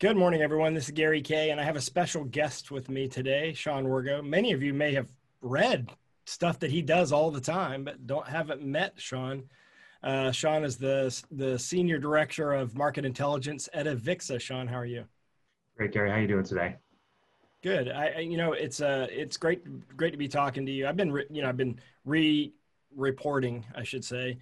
Good morning, everyone. This is Gary Kay, and I have a special guest with me today, Sean Wargo. Many of you may have read stuff that he does all the time, but haven't met Sean. Sean is the Senior Director of Market Intelligence at Avixa. Sean, how are you? Great, Gary. How you doing today? Good. It's great to be talking to you. I've been reporting, I should say,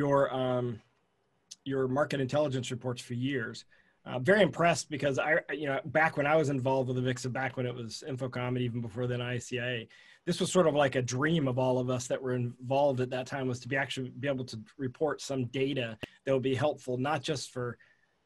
your market intelligence reports for years. Very impressed because back when I was involved with Avixa, back when it was Infocom and even before then ICIA, this was sort of like a dream of all of us that were involved at that time, was to be able to report some data that would be helpful, not just for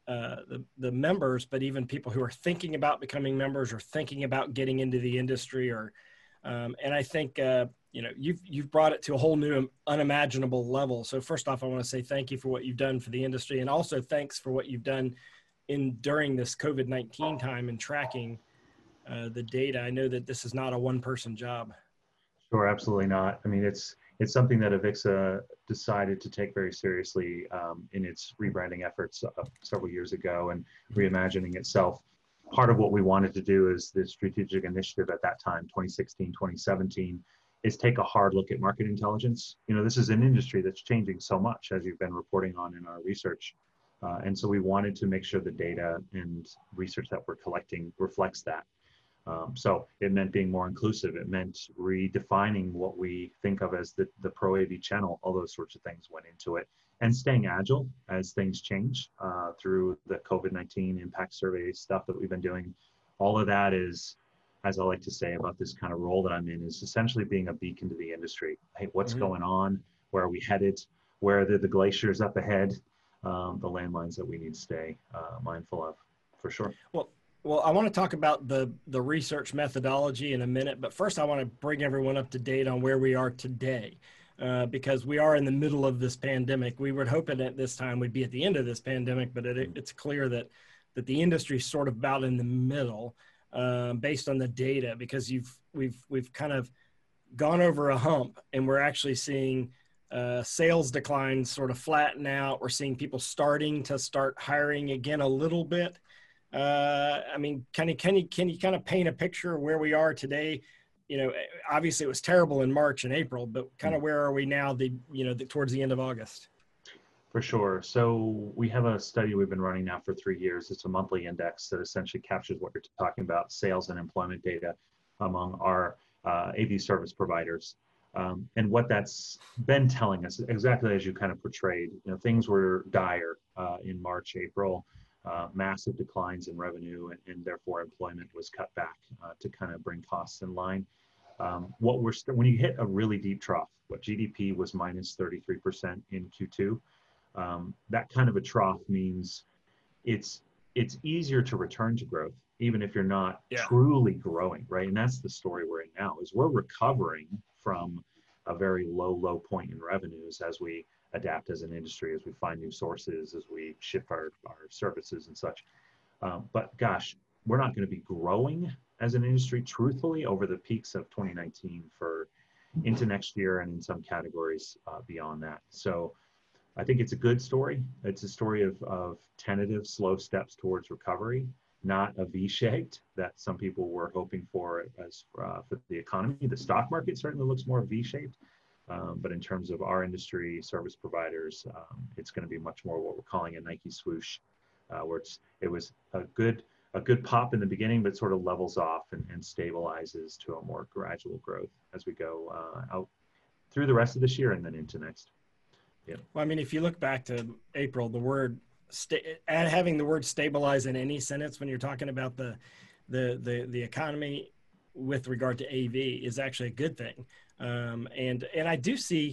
the members, but even people who are thinking about becoming members or thinking about getting into the industry. And I think you've brought it to a whole new unimaginable level. So first off, I want to say thank you for what you've done for the industry, and also thanks for what you've done during this COVID-19 time and tracking the data. I know that this is not a one-person job. Sure, absolutely not. I mean, it's something that Avixa decided to take very seriously in its rebranding efforts several years ago and reimagining itself. Part of what we wanted to do is the strategic initiative at that time, 2016, 2017, is take a hard look at market intelligence. You know, this is an industry that's changing so much, as you've been reporting on in our research. And so we wanted to make sure the data and research that we're collecting reflects that. So it meant being more inclusive. It meant redefining what we think of as the Pro AV channel. All those sorts of things went into it. And staying agile as things change through the COVID-19 impact survey stuff that we've been doing. All of that is, as I like to say about this kind of role that I'm in, is essentially being a beacon to the industry. Hey, what's going on? Where are we headed? Where are the glaciers up ahead? The landmines that we need to stay mindful of, for sure. Well, I want to talk about the research methodology in a minute, but first I want to bring everyone up to date on where we are today, because we are in the middle of this pandemic. We were hoping at this time we'd be at the end of this pandemic, but it's clear that the industry is sort of about in the middle, based on the data, because we've kind of gone over a hump, and we're actually seeing sales declines sort of flatten out. We're seeing people starting to hiring again a little bit. I mean, can you kind of paint a picture of where we are today? You know, obviously it was terrible in March and April, but kind of where are we now, towards the end of August? For sure. So we have a study we've been running now for 3 years. It's a monthly index that essentially captures what you're talking about, sales and employment data among our AV service providers. And what that's been telling us, exactly as you kind of portrayed, you know, things were dire in March, April, massive declines in revenue, and therefore employment was cut back to kind of bring costs in line. When you hit a really deep trough, what GDP was minus 33% in Q2, that kind of a trough means it's easier to return to growth, even if you're not truly growing, right? And that's the story we're in now, is we're recovering from a very low point in revenues as we adapt as an industry, as we find new sources, as we shift our services and such. But gosh, we're not going to be growing as an industry, truthfully, over the peaks of 2019 for into next year, and in some categories beyond that. So I think it's a good story. It's a story of tentative, slow steps towards recovery, not a V-shaped that some people were hoping for as for the economy. The stock market certainly looks more V-shaped, but in terms of our industry, service providers, it's going to be much more what we're calling a Nike swoosh, where it was a good pop in the beginning, but sort of levels off and stabilizes to a more gradual growth as we go out through the rest of this year and then into next. Yeah. Well, I mean, if you look back to April, having the word stabilize in any sentence when you're talking about the economy with regard to AV is actually a good thing. And I do see,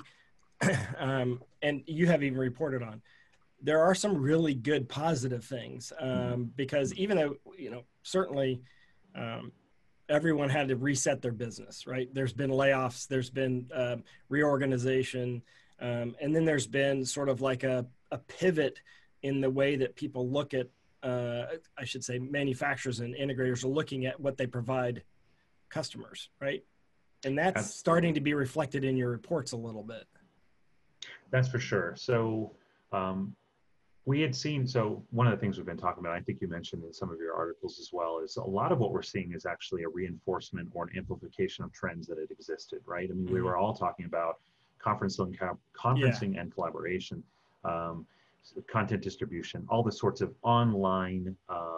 and you have even reported on, there are some really good positive things, because even though, you know, certainly everyone had to reset their business, right? There's been layoffs, there's been reorganization, and then there's been sort of like a pivot in the way that people look at, I should say, manufacturers and integrators are looking at what they provide customers, right? And that's starting to be reflected in your reports a little bit. That's for sure. So We had seen, so one of the things we've been talking about, I think you mentioned in some of your articles as well, is a lot of what we're seeing is actually a reinforcement or an amplification of trends that had existed, right? I mean, we were all talking about Yeah. conferencing and collaboration, um, content distribution, all the sorts of online,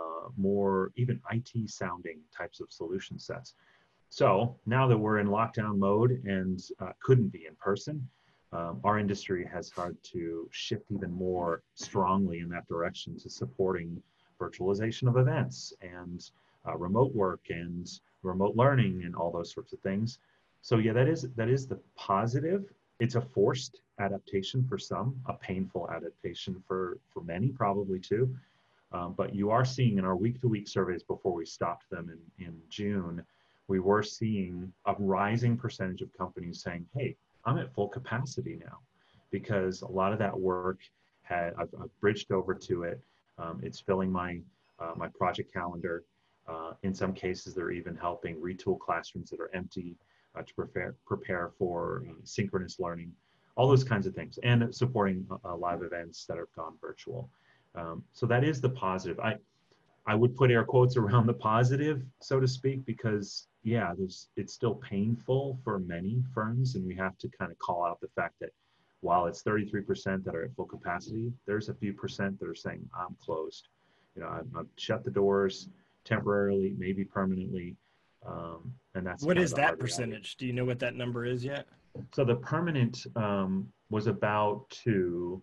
more even IT sounding types of solution sets. So now that we're in lockdown mode and couldn't be in person, our industry has had to shift even more strongly in that direction to supporting virtualization of events and remote work and remote learning and all those sorts of things. So yeah, that is the positive. It's a forced adaptation for some, a painful adaptation for many probably too. But you are seeing in our week-to-week surveys before we stopped them in June, we were seeing a rising percentage of companies saying, hey, I'm at full capacity now, because a lot of that work I've bridged over to it. It's filling my project calendar. In some cases, they're even helping retool classrooms that are empty to prepare for synchronous learning, all those kinds of things, and supporting live events that have gone virtual. So that is the positive. I would put air quotes around the positive, so to speak, because yeah, it's still painful for many firms, and we have to kind of call out the fact that while it's 33% that are at full capacity, there's a few percent that are saying I'm closed. You know, I've shut the doors temporarily, maybe permanently, and that's What kind of is the that hard reality. percentage? Do you know what that number is yet? So the permanent was about two.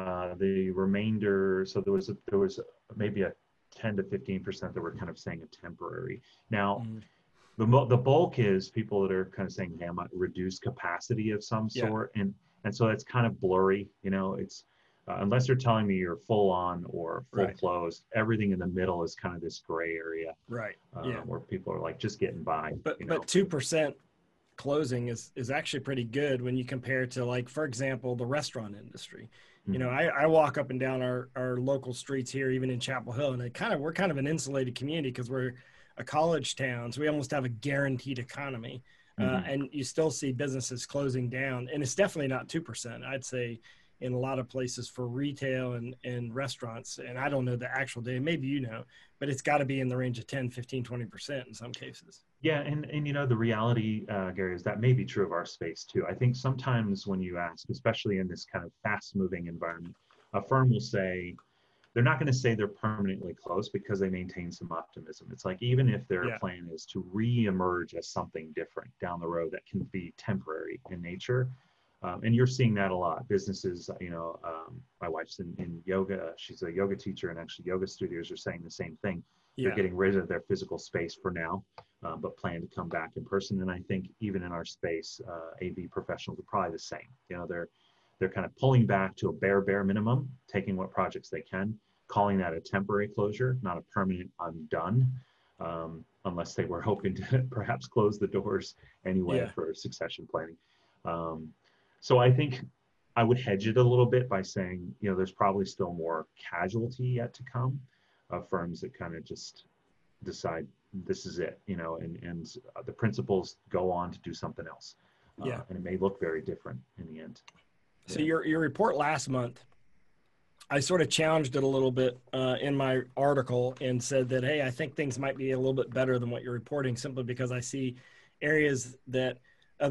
The remainder, so there was maybe a 10 to 15% that were kind of saying a temporary. Now, Mhm. the bulk is people that are kind of saying, hey, I'm at reduced capacity of some Yeah. sort, and so that's kind of blurry. You know, it's unless you're telling me you're full on or full Right. closed, everything in the middle is kind of this gray area Right. Yeah. where people are like just getting by. But You know. but 2% closing is actually pretty good when you compare to, like, for example, the restaurant industry. You know, Mhm. I walk up and down our local streets here, even in Chapel Hill, and we're kind of an insulated community because we're a college town, so we almost have a guaranteed economy. Mhm. And you still see businesses closing down, and it's definitely not 2%. I'd say in a lot of places for retail and restaurants, and I don't know the actual day, maybe you know, but it's got to be in the range of 10, 15, 20% in some cases. Yeah, and you know the reality, Gary, is that may be true of our space too. I think sometimes when you ask, especially in this kind of fast-moving environment, a firm will say they're not going to say they're permanently closed because they maintain some optimism. It's like even if their Yeah. plan is to re-emerge as something different down the road that can be temporary in nature, and you're seeing that a lot. Businesses, you know, my wife's in yoga. She's a yoga teacher, and actually yoga studios are saying the same thing. They're Yeah. getting rid of their physical space for now, but plan to come back in person. And I think even in our space, AV professionals are probably the same. You know, they're kind of pulling back to a bare minimum, taking what projects they can, calling that a temporary closure, not a permanent I'm done, unless they were hoping to perhaps close the doors anyway Yeah. for succession planning. Um, so I think I would hedge it a little bit by saying, you know, there's probably still more casualty yet to come of firms that kind of just decide this is it, you know, and the principals go on to do something else. Yeah. And it may look very different in the end. So Yeah. your report last month, I sort of challenged it a little bit in my article and said that, hey, I think things might be a little bit better than what you're reporting, simply because I see areas that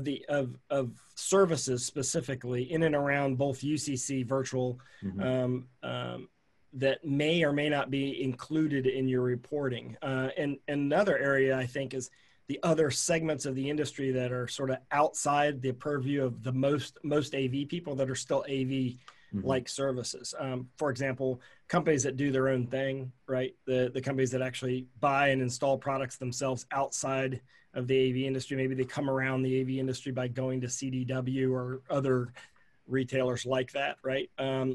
of services specifically in and around both UCC virtual, Mm-hmm. um, um, that may or may not be included in your reporting. And another area I think is the other segments of the industry that are sort of outside the purview of the most AV people that are still AV Mm-hmm. like services. For example, companies that do their own thing, right? The companies that actually buy and install products themselves outside of the AV industry. Maybe they come around the AV industry by going to CDW or other retailers like that, right?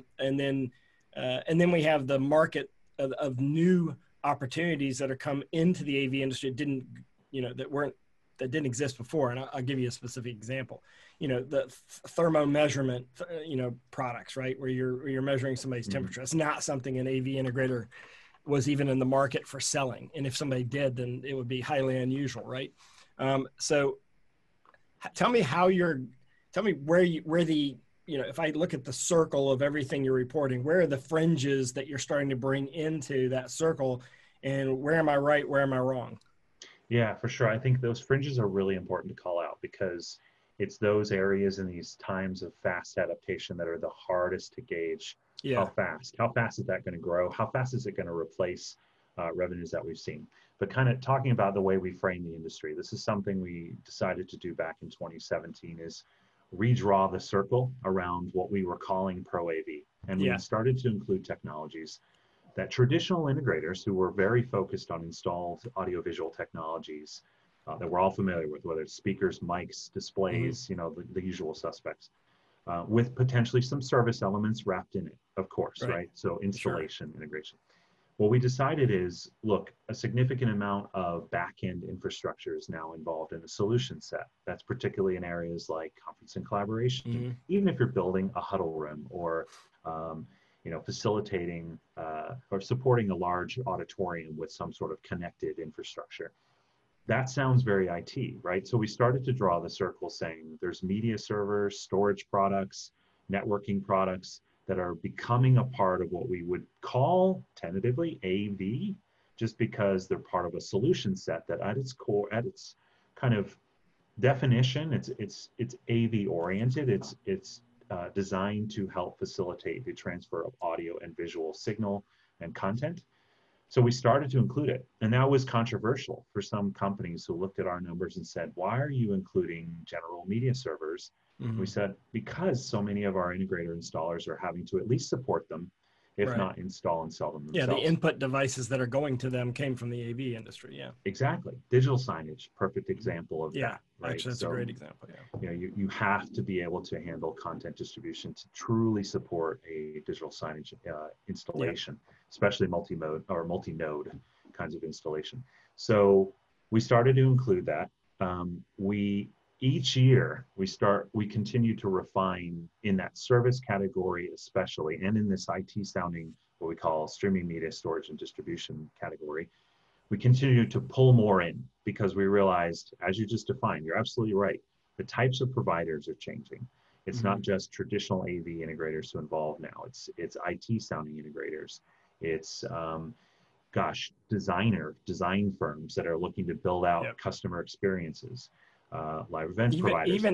And then we have the market of new opportunities that are come into the AV industry that didn't, you know, that didn't exist before. And I'll give you a specific example. You know, the thermo measurement, you know, products, right, where you're measuring somebody's Mm-hmm. temperature. It's not something an AV integrator was even in the market for selling, and if somebody did, then it would be highly unusual, right? So tell me where the if I look at the circle of everything you're reporting, where are the fringes that you're starting to bring into that circle, and where am I right, where am I wrong? Yeah, for sure. I think those fringes are really important to call out because it's those areas in these times of fast adaptation that are the hardest to gauge. Yeah. How fast is that going to grow? How fast is it going to replace revenues that we've seen? But kind of talking about the way we frame the industry, this is something we decided to do back in 2017 is redraw the circle around what we were calling Pro AV. And we Yeah. started to include technologies that traditional integrators who were very focused on installed audiovisual technologies that we're all familiar with, whether it's speakers, mics, displays, the usual suspects, with potentially some service elements wrapped in it, of course, right? So installation, integration. What we decided is, look, a significant amount of back-end infrastructure is now involved in the solution set. That's particularly in areas like conference and collaboration, even if you're building a huddle room or facilitating or supporting a large auditorium with some sort of connected infrastructure. That sounds very IT, right? So we started to draw the circle saying there's media servers, storage products, networking products that are becoming a part of what we would call tentatively AV, just because they're part of a solution set that at its core, at its kind of definition, it's AV oriented. It's designed to help facilitate the transfer of audio and visual signal and content. So we started to include it. And that was controversial for some companies who looked at our numbers and said, why are you including general media servers? We said, because so many of our integrator installers are having to at least support them, if not install and sell them themselves. Yeah, the input devices that are going to them came from the AV industry. Yeah. Exactly. Digital signage, perfect example of that. Right? Actually, that's a great example. Yeah. You have to be able to handle content distribution to truly support a digital signage installation, especially multi-mode or multi-node kinds of installation. So we started to include that. Each year we continue to refine in that service category, especially, and in this IT sounding, what we call streaming media storage and distribution category. We continue to pull more in because we realized, as you just defined, you're absolutely right. The types of providers are changing. It's not just traditional AV integrators who involve now. It's IT sounding integrators. It's design firms that are looking to build out customer experiences. Live event providers.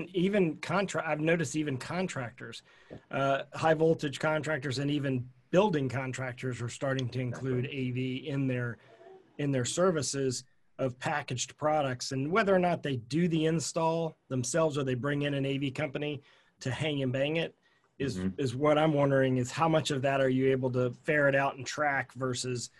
I've noticed even contractors, high voltage contractors, and even building contractors are starting to include AV in their services of packaged products. And whether or not they do the install themselves or they bring in an AV company to hang and bang it is what I'm wondering is how much of that are you able to ferret out and track versus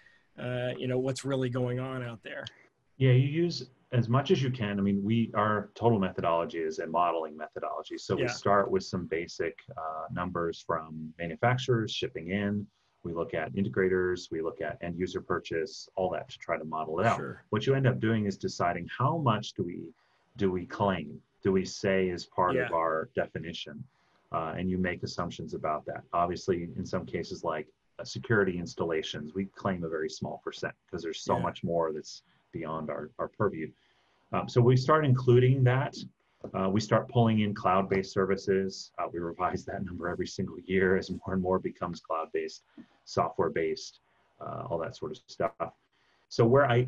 what's really going on out there? Yeah, you use as much as you can. I mean, our total methodology is a modeling methodology. So we start with some basic numbers from manufacturers shipping in. We look at integrators, we look at end user purchase, all that to try to model it out. What you end up doing is deciding how much do we claim, do we say is part of our definition, and you make assumptions about that. Obviously, in some cases like security installations, we claim a very small percent because there's so much more that's beyond our purview. So we start including that. We start pulling in cloud-based services. We revise that number every single year as more and more becomes cloud-based, software-based, all that sort of stuff. So what I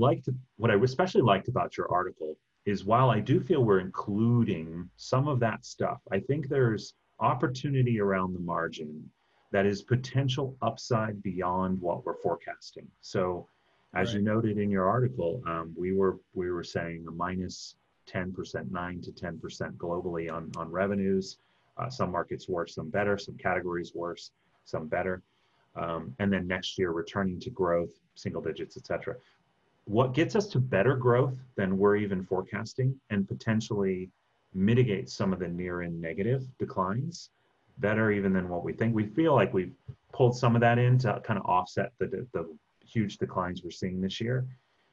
especially liked about your article is while I do feel we're including some of that stuff, I think there's opportunity around the margin that is potential upside beyond what we're forecasting. So as you noted in your article, we were saying a minus 10%, 9 to 10% globally on revenues. Some markets worse, some better, some categories worse, some better. And then next year returning to growth, single digits, et cetera. What gets us to better growth than we're even forecasting and potentially mitigate some of the near and negative declines, better even than what we think. We feel like we've pulled some of that in to kind of offset the huge declines we're seeing this year,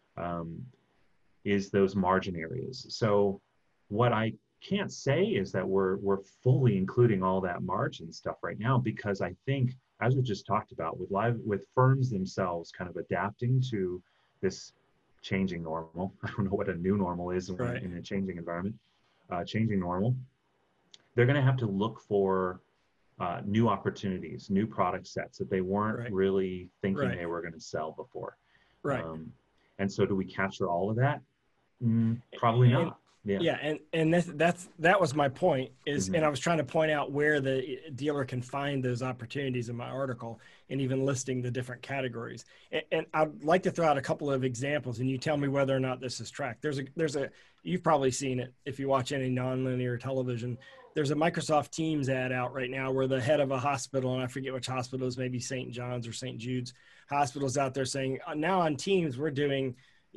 is those margin areas. So what I can't say is that we're fully including all that margin stuff right now, because I think, as we just talked about, with firms themselves kind of adapting to this changing normal. I don't know what a new normal is in a changing environment, changing normal. they're going to have to look for new opportunities, new product sets that they weren't Right. really thinking Right. they were going to sell before. Right. Um, and so do we capture all of that? Probably And not. Yeah. yeah, and that was my point is, and Hmm. I was trying to point out where the dealer can find those opportunities in my article, and even listing the different categories. And I'd like to throw out a couple of examples, and you tell me whether or not this is tracked. There's a you've probably seen it if you watch any nonlinear television. There's a Microsoft Teams ad out right now where the head of a hospital, and I forget which hospital is, maybe St. John's or St. Jude's hospitals, out there saying, now on Teams we're doing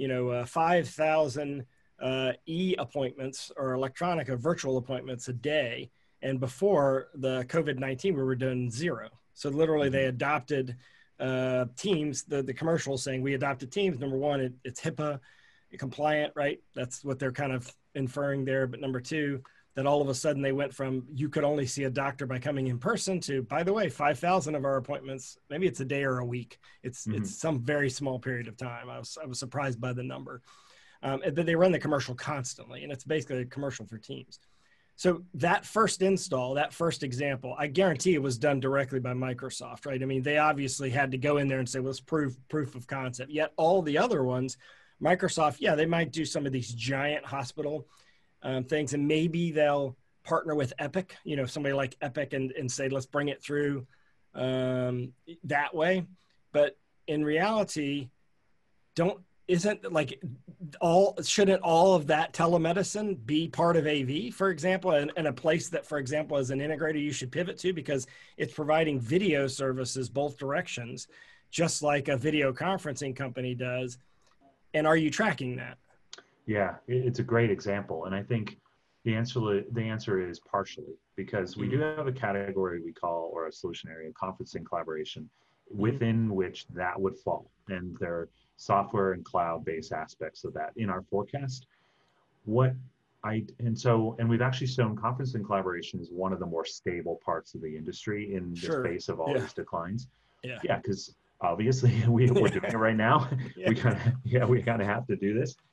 5,000 e-appointments or electronic or virtual appointments a day. And before the COVID-19, we were doing zero. So literally they adopted Teams, the commercial saying we adopted Teams. Number one, it's HIPAA compliant, right? That's what they're kind of inferring there. But number two, that all of a sudden they went from you could only see a doctor by coming in person to, by the way, 5,000 of our appointments, maybe it's a day or a week. It's some very small period of time. I was surprised by the number. But they run the commercial constantly, and it's basically a commercial for Teams. So that first install, that first example, I guarantee it was done directly by Microsoft, right? I mean, they obviously had to go in there and say, well, let's proof of concept. Yet all the other ones, Microsoft, yeah, they might do some of these giant hospital things, and maybe they'll partner with Epic, somebody like Epic, and say, let's bring it through that way. But in reality, shouldn't all of that telemedicine be part of AV, for example, and a place that, for example, as an integrator, you should pivot to, because it's providing video services both directions, just like a video conferencing company does. And are you tracking that? Yeah, it's a great example. And I think the answer is partially, because we do have a category we call, or a solution area, conferencing collaboration, within which that would fall. And there are software and cloud-based aspects of that in our forecast. And we've actually shown conferencing collaboration is one of the more stable parts of the industry in the face of all these declines. Yeah, because obviously we're doing it right now. We kind of have to do this.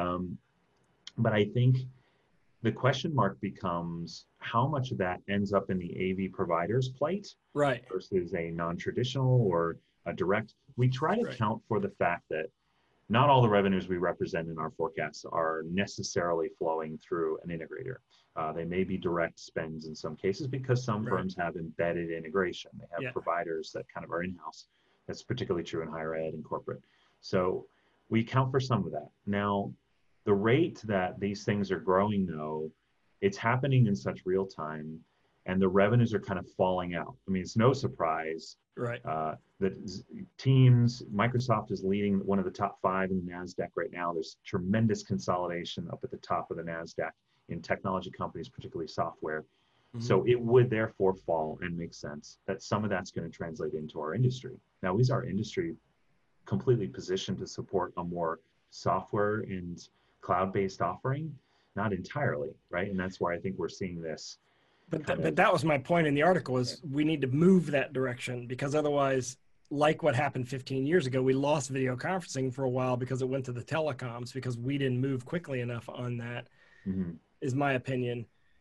But I think the question mark becomes how much of that ends up in the AV provider's plate, right, versus a non-traditional or a direct. We try to account for the fact that not all the revenues we represent in our forecasts are necessarily flowing through an integrator. They may be direct spends in some cases, because some firms have embedded integration. They have providers that kind of are in-house. That's particularly true in higher ed and corporate. So we account for some of that. Now, the rate that these things are growing, though, it's happening in such real time, and the revenues are kind of falling out. I mean, it's no surprise that Teams, Microsoft is leading one of the top 5 in the NASDAQ right now. There's tremendous consolidation up at the top of the NASDAQ in technology companies, particularly software. So it would therefore fall, and make sense that some of that's going to translate into our industry. Now, is our industry completely positioned to support a more software and cloud-based offering? Not entirely, right? And that's why I think we're seeing this. But that was my point in the article, is we need to move that direction, because otherwise, like what happened 15 years ago, we lost video conferencing for a while because it went to the telecoms, because we didn't move quickly enough on that, is my opinion.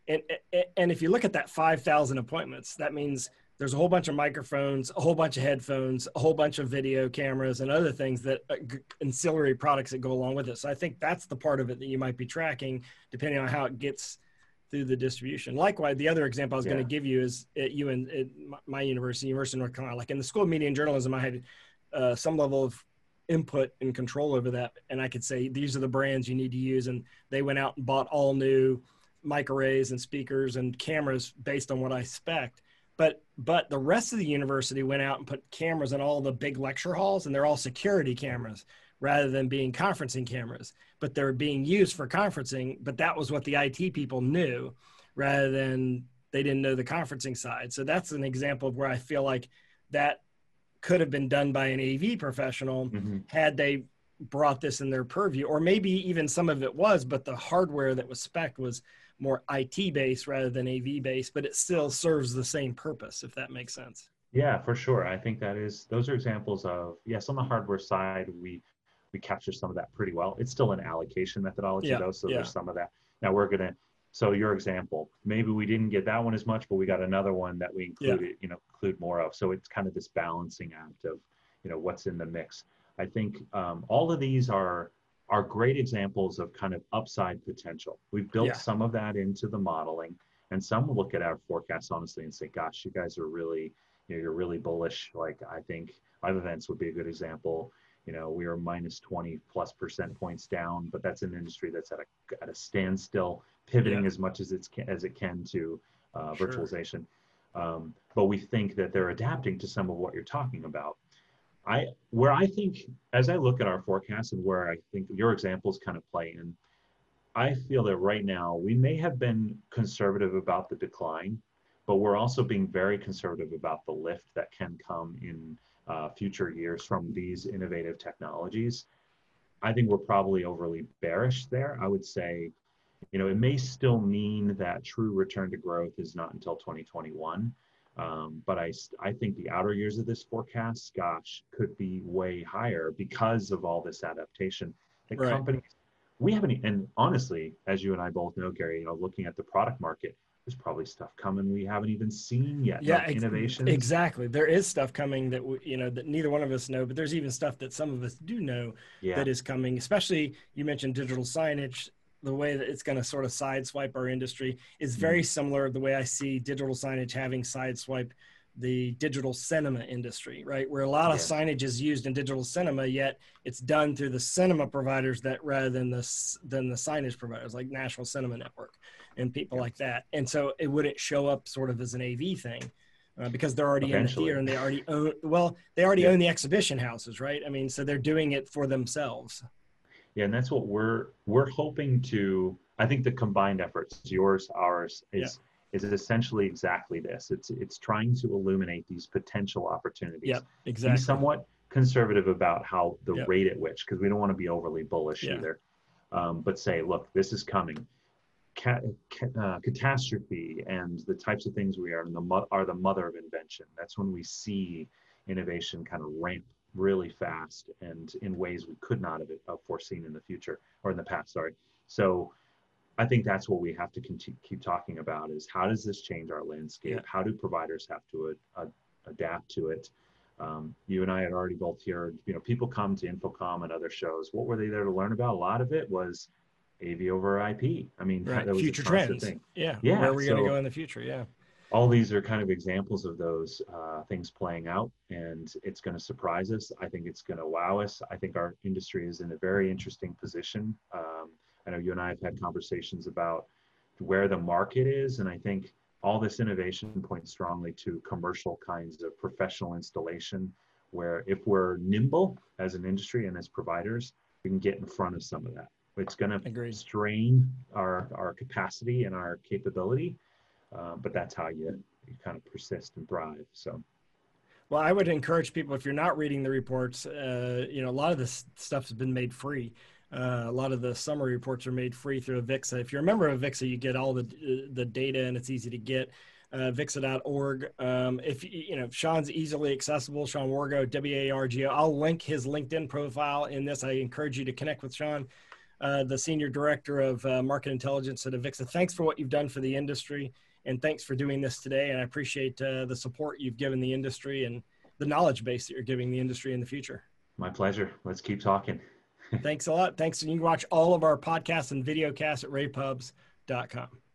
And if you look at that 5,000 appointments, that means there's a whole bunch of microphones, a whole bunch of headphones, a whole bunch of video cameras, and other things that ancillary products that go along with it. So I think that's the part of it that you might be tracking, depending on how it gets through the distribution. Likewise, the other example I was going to give you is at my university, University of North Carolina. Like in the School of Media and Journalism, I had some level of input and control over that, and I could say these are the brands you need to use, and they went out and bought all new mic arrays and speakers and cameras based on what I spec'd. But the rest of the university went out and put cameras in all the big lecture halls, and they're all security cameras rather than being conferencing cameras. But they're being used for conferencing, but that was what the IT people knew, rather than they didn't know the conferencing side. So that's an example of where I feel like that could have been done by an AV professional had they brought this in their purview, or maybe even some of it was, but the hardware that was spec'd was more IT based rather than AV based, but it still serves the same purpose, if that makes sense. Yeah, for sure. I think those are examples of, yes, on the hardware side, we capture some of that pretty well. It's still an allocation methodology though, so there's some of that. Now we're going to So your example, maybe we didn't get that one as much, but we got another one that we included, include more of. So it's kind of this balancing act of, what's in the mix. I think all of these are great examples of kind of upside potential. We've built some of that into the modeling, and some will look at our forecasts honestly and say, gosh, you guys are really, you're really bullish. Like, I think Live Events would be a good example. We are minus 20+% points down, but that's an industry that's at a standstill, pivoting as much as it can to virtualization. But we think that they're adapting to some of what you're talking about. Where I think, as I look at our forecast and where I think your examples kind of play in, I feel that right now we may have been conservative about the decline, but we're also being very conservative about the lift that can come in future years from these innovative technologies. I think we're probably overly bearish there. I would say, it may still mean that true return to growth is not until 2021. But I think the outer years of this forecast, gosh, could be way higher because of all this adaptation. The companies, we haven't, and honestly, as you and I both know, Gary, looking at the product market, there's probably stuff coming we haven't even seen yet. Yeah, innovations. Exactly. There is stuff coming that that neither one of us know, but there's even stuff that some of us do know that is coming. Especially, you mentioned digital signage. The way that it's going to sort of sideswipe our industry is very similar to the way I see digital signage having sideswiped the digital cinema industry, right? Where a lot of signage is used in digital cinema, yet it's done through the cinema providers rather than the signage providers like National Cinema Network and people like that. And so it wouldn't show up sort of as an AV thing because they're already in the theater and they already own, own the exhibition houses, right? I mean, so they're doing it for themselves. Yeah, and that's what we're hoping to. I think the combined efforts, yours, ours, is essentially exactly this. It's trying to illuminate these potential opportunities. Yeah, exactly. Be somewhat conservative about how the rate at which, because we don't want to be overly bullish either. But say, look, this is coming. Catastrophe and the types of things we are the mother of invention. That's when we see innovation kind of ramp really fast and in ways we could not have foreseen in the future or in the past, sorry. So I think that's what we have to keep talking about is how does this change our landscape? How do providers have to adapt to it? You and I had already both heard, people come to InfoComm and other shows. What were they there to learn about? A lot of it was AV over IP. I mean, that was future trends. Thing. Yeah. Where are we going to go in the future? Yeah. All these are kind of examples of those things playing out, and it's going to surprise us. I think it's going to wow us. I think our industry is in a very interesting position. I know you and I have had conversations about where the market is, and I think all this innovation points strongly to commercial kinds of professional installation, where if we're nimble as an industry and as providers, we can get in front of some of that. It's going to strain our capacity and our capability. But that's how you kind of persist and thrive. So, well, I would encourage people, if you're not reading the reports, a lot of this stuff has been made free. A lot of the summary reports are made free through Avixa. If you're a member of Avixa, you get all the data and it's easy to get. Avixa.org. If Sean's easily accessible, Sean Wargo, WARGO. I'll link his LinkedIn profile in this. I encourage you to connect with Sean, the Senior Director of Market Intelligence at Avixa. Thanks for what you've done for the industry. And thanks for doing this today. And I appreciate the support you've given the industry and the knowledge base that you're giving the industry in the future. My pleasure. Let's keep talking. Thanks a lot. Thanks. And you can watch all of our podcasts and videocasts at raypubs.com.